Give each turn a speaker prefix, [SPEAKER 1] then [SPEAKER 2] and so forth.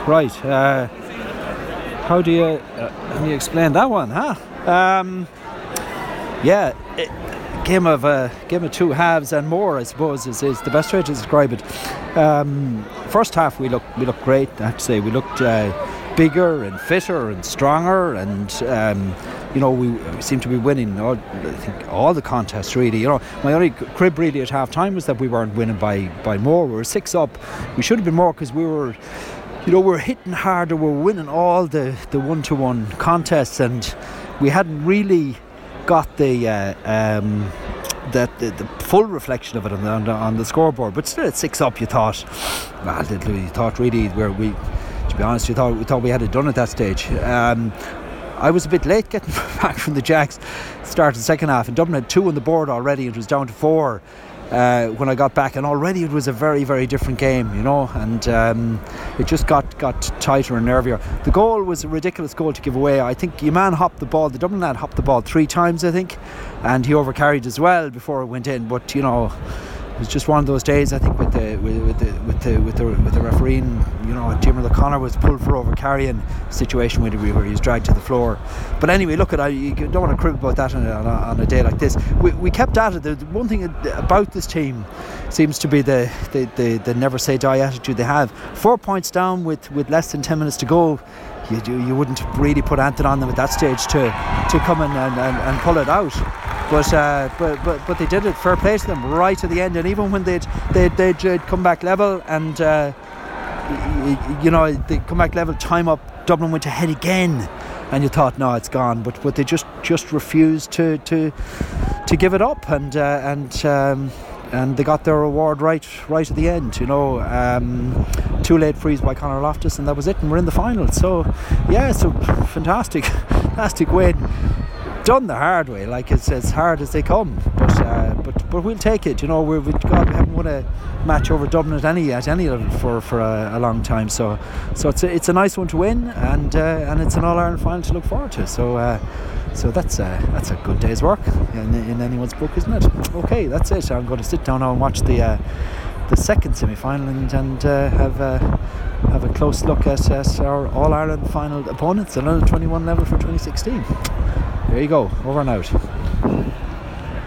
[SPEAKER 1] Right. How do you explain that one, huh? Game of two halves and more, I suppose, is the best way to describe it. First half we looked great. I have to say, we looked bigger and fitter and stronger, and we seemed to be winning. I think all the contests really. My only crib really at half time was that we weren't winning by more. We were 6 up. We should have been more because we were. We're hitting harder, we're winning all the one-to-one contests, and we hadn't really got the full reflection of it on the scoreboard. But still at 6 up, you thought really to be honest, we thought we had it done at that stage. I was a bit late getting back from the Jacks, started the second half, and Dublin had 2 on the board already. It was down to 4 when I got back, and already it was a very, very different game, and it just got tighter and nervier. The goal was a ridiculous goal to give away. I think Yaman hopped the ball, the Dublin lad hopped the ball 3 times, I think, and he overcarried as well before it went in. But it was just one of those days, I think, with the refereeing. Jim O'Connor was pulled for overcarrying, situation where he was dragged to the floor. But anyway, look you don't want to crib about that on a day like this. We kept at it. The one thing about this team seems to be the never say die attitude they have. 4 points down with less than 10 minutes to go. You wouldn't really put anything on them at that stage to come in and pull it out. But they did it. Fair play to them right to the end. And even when they'd come back level, and they come back level, time up, Dublin went ahead again, and you thought, no, it's gone. But they just refused to give it up, and they got their reward right at the end. 2 late frees by Conor Loftus, and that was it, and we're in the final. So fantastic win. Done the hard way, it's as hard as they come, but we'll take it. We haven't won a match over Dublin at any level for a long time. So it's a nice one to win, and it's an All-Ireland final to look forward to. So that's a good day's work in anyone's book, isn't it? Okay, that's it. I'm going to sit down now and watch the second semi-final and have a close look at our All-Ireland final opponents at under 21 level for 2016. There you go, over and out.